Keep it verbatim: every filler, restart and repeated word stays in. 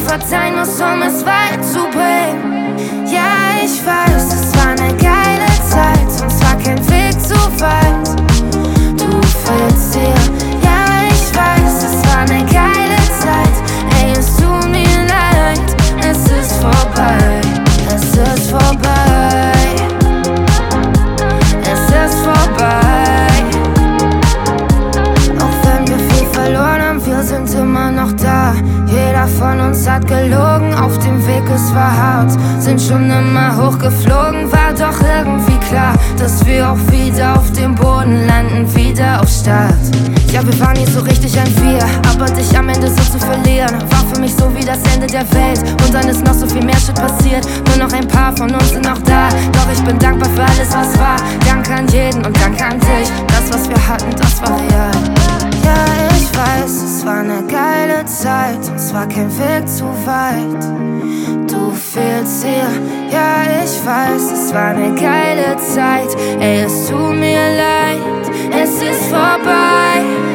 verzeihen muss, um es weit zu bringen. Ja, ich weiß, es war eine geile Zeit und es war kein Weg zu weit. Du fehlst dir, ja, ich weiß, es war eine geile Zeit. Ey, es tut mir leid, es ist vorbei, es ist vorbei, es ist vorbei. Auch wenn wir viel verloren haben, wir sind immer noch da. Jeder von uns hat gelogen, auf dem Weg es war hart. Sind schon immer hochgeflogen, war doch irgendwie klar, dass wir auch wieder auf dem Boden landen, wieder auf Start. Ja, wir waren nie so richtig ein Wir, aber dich am Ende so zu verlieren, war für mich so wie das Ende der Welt. Und dann ist noch so viel mehr Shit passiert, nur noch ein paar von uns sind noch da. Doch ich bin dankbar für alles, was war. Danke an jeden und danke an dich. Das, was wir hatten, das war real. Ja, ich weiß, es war eine geile Zeit und es war kein Weg zu weit. Du fehlst hier, ja, ich weiß, es war eine geile Zeit. Ey, es tut mir leid, es ist vorbei.